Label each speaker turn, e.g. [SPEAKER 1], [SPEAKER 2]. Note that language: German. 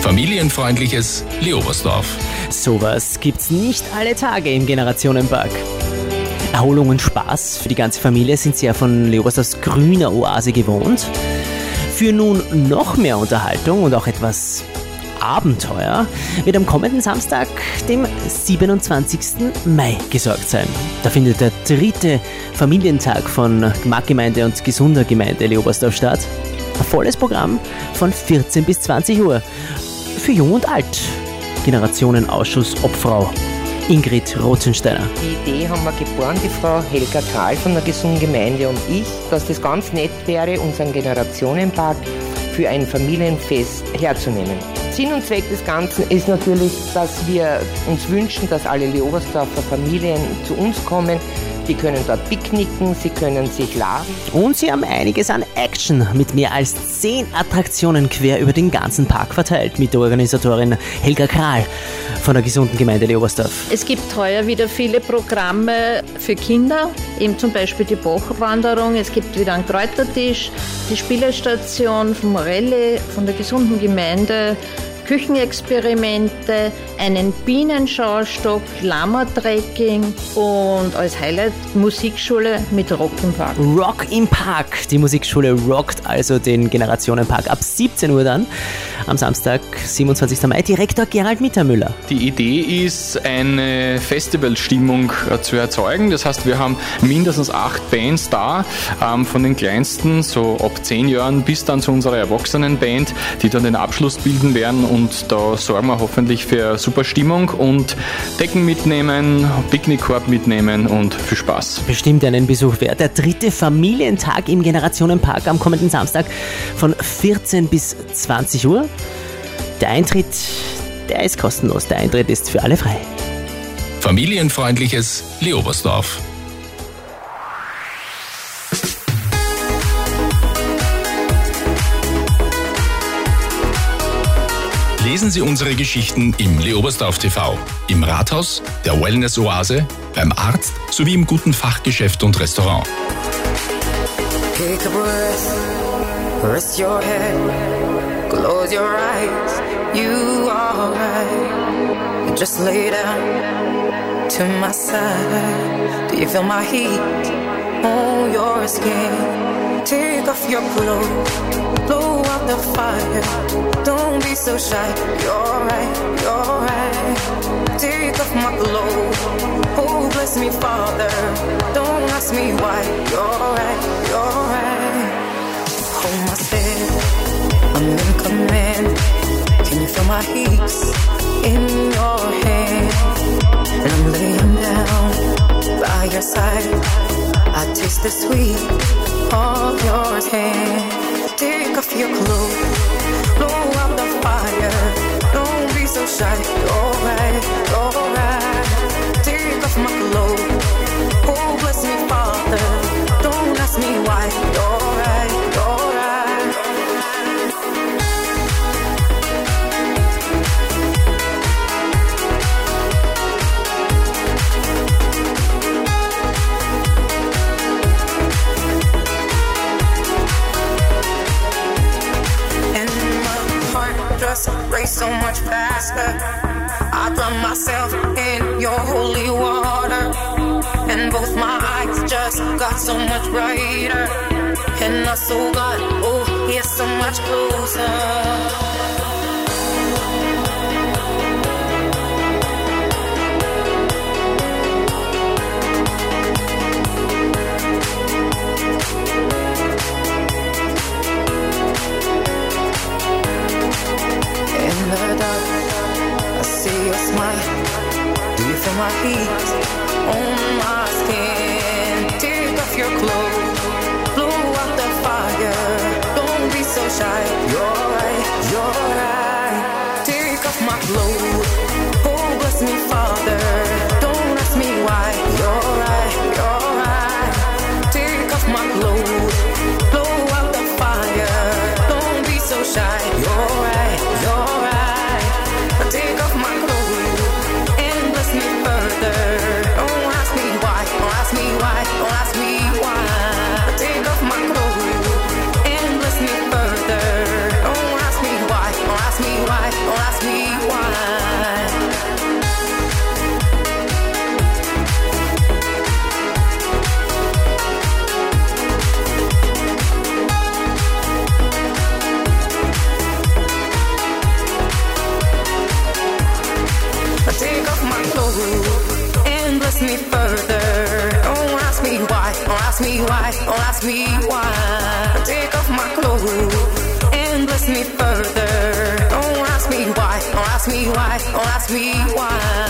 [SPEAKER 1] Familienfreundliches Leobersdorf.
[SPEAKER 2] Sowas gibt's nicht alle Tage im Generationenpark. Erholung und Spaß für die ganze Familie sind sie ja von Leobersdorfs grüner Oase gewohnt. Für nun noch mehr Unterhaltung und auch etwas Abenteuer wird am kommenden Samstag, dem 27. Mai, gesorgt sein. Da findet der 3. Familientag von Marktgemeinde und Gesunder Gemeinde Leobersdorf statt. Ein volles Programm von 14 bis 20 Uhr. Für Jung und Alt. Generationenausschuss Obfrau Ingrid Rotzensteiner.
[SPEAKER 3] Die Idee haben wir geboren, die Frau Helga Karl von der Gesunden Gemeinde und ich, dass das ganz nett wäre, unseren Generationenpark für ein Familienfest herzunehmen. Sinn und Zweck des Ganzen ist natürlich, dass wir uns wünschen, dass alle Leobersdorfer Familien zu uns kommen. Die können dort picknicken, sie können sich laden.
[SPEAKER 2] Und sie haben einiges an Action mit mehr als 10 Attraktionen quer über den ganzen Park verteilt mit der Organisatorin Helga Kral von der Gesunden Gemeinde Leobersdorf.
[SPEAKER 4] Es gibt heuer wieder viele Programme für Kinder, eben zum Beispiel die Bachwanderung. Es gibt wieder einen Kräutertisch, die Spielestation vom Morelli, von der Gesunden Gemeinde, Küchenexperimente, einen Bienenschaustock, Lama-Trekking und als Highlight Musikschule mit Rock im Park.
[SPEAKER 2] Rock im Park. Die Musikschule rockt also den Generationenpark ab 17 Uhr dann. Am Samstag, 27. Mai, Direktor Gerald Mittermüller.
[SPEAKER 5] Die Idee ist, eine Festivalstimmung zu erzeugen. Das heißt, wir haben mindestens 8 Bands da, von den kleinsten, so ab 10 Jahren, bis dann zu unserer Erwachsenenband, die dann den Abschluss bilden werden. Und da sorgen wir hoffentlich für super Stimmung und Decken mitnehmen, Picknickkorb mitnehmen und viel Spaß.
[SPEAKER 2] Bestimmt einen Besuch wert. Der 3. Familientag im Generationenpark am kommenden Samstag von 14 bis 20 Uhr. Der Eintritt, der ist kostenlos. Der Eintritt ist für alle frei.
[SPEAKER 1] Familienfreundliches Leobersdorf. Lesen Sie unsere Geschichten im Leobersdorf TV, im Rathaus, der Wellness-Oase, beim Arzt sowie im guten Fachgeschäft und Restaurant.
[SPEAKER 6] Take a breath, rest your head, close your eyes, you are right. Just lay down to my side. Do you feel my heat on your skin? Take off your clothes, blow out the fire. Don't be so shy, you're right, you're right. Take off my clothes, oh bless me Father. Don't ask me why, you're right, you're right. Hold my step, I'm in command. Can you feel my heat in your hand? And I'm laying down by your side. I taste the sweet of your hand. Take off your clothes, blow out the fire. Don't be so shy, you're right, you're right. Take off my clothes, oh bless me Father. Don't ask me why, you're right, you're right. Race so much faster. I drown myself in your holy water, and both my eyes just got so much brighter, and I so got, oh, yeah, so much closer. In the dark, I see your smile. Do you feel my heat on my skin? Take off your clothes, blow out the fire. Don't be so shy, you're right, you're right. Take off my clothes, oh bless me Father. Don't ask me why, you're right, you're right. Take off my clothes, blow out the fire. Don't be so shy, you're right, you're right. Take off my clothes and bless me further. Don't ask me why, don't ask me why, don't ask me why. Take off my clothes and bless me further. Don't ask me why, don't ask me why, don't bless me further. Don't ask me why, don't ask me why, don't ask me why. Take off my clothes and bless me further. Don't ask me why, don't ask me why, don't ask me why.